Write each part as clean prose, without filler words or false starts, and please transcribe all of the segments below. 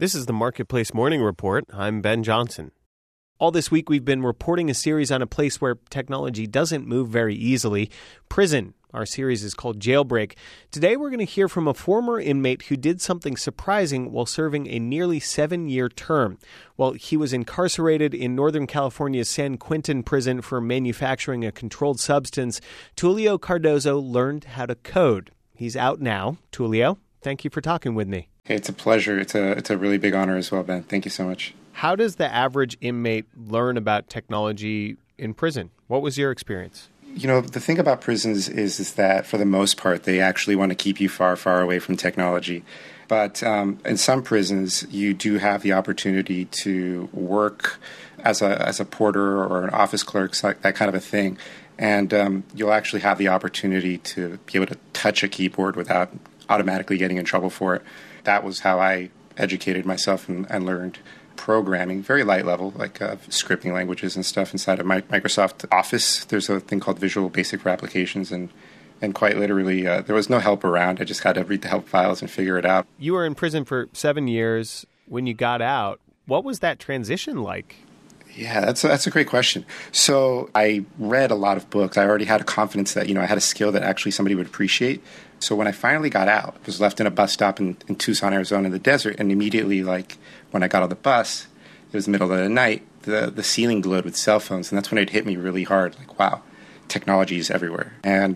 This is the Marketplace Morning Report. I'm Ben Johnson. All this week, we've been reporting a series on a place where technology doesn't move very easily, prison. Our series is called Jailbreak. Today, we're going to hear from a former inmate who did something surprising while serving a nearly 7-year term. Well, he was incarcerated in Northern California's San Quentin prison for manufacturing a controlled substance. Tulio Cardozo learned how to code. He's out now. Tulio, thank you for talking with me. Hey, it's a pleasure. It's a really big honor as well, Ben. Thank you so much. How does the average inmate learn about technology in prison? What was your experience? You know, the thing about prisons is that for the most part, they actually want to keep you far, far away from technology. But in some prisons, you do have the opportunity to work as a porter or an office clerk, that kind of a thing. And you'll actually have the opportunity to be able to touch a keyboard without automatically getting in trouble for it. That was how I educated myself and learned programming, very light level, like scripting languages and stuff inside of Microsoft Office. There's a thing called Visual Basic for Applications, and quite literally, there was no help around. I just had to read the help files and figure it out. You were in prison for 7 years. When you got out, what was that transition like? Yeah, that's a great question. So I read a lot of books. I already had a confidence that, I had a skill that actually somebody would appreciate. So when I finally got out, I was left in a bus stop in Tucson, Arizona in the desert. And immediately, when I got on the bus, it was the middle of the night, the ceiling glowed with cell phones. And that's when it hit me really hard. Like, wow, technology is everywhere. And,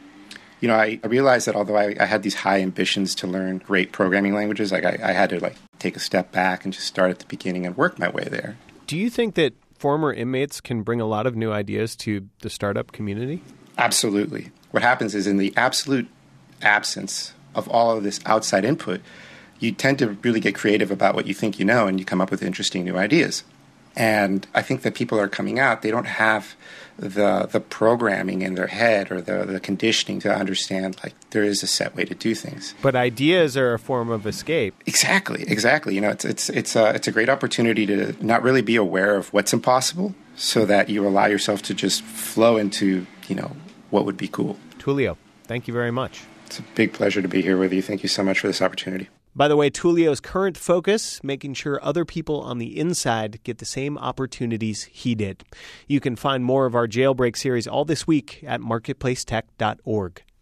I realized that although I had these high ambitions to learn great programming languages, I had to take a step back and just start at the beginning and work my way there. Do you think that former inmates can bring a lot of new ideas to the startup community? Absolutely. What happens is in the absolute absence of all of this outside input, you tend to really get creative about what you think you know, and you come up with interesting new ideas. And I think that people are coming out, they don't have the programming in their head or the conditioning to understand there is a set way to do things. But ideas are a form of escape. Exactly. It's a great opportunity to not really be aware of what's impossible, so that you allow yourself to just flow into what would be cool. Tulio, thank you very much. It's a big pleasure to be here with you. Thank you so much for this opportunity. By the way, Tulio's current focus, making sure other people on the inside get the same opportunities he did. You can find more of our Jailbreak series all this week at marketplacetech.org.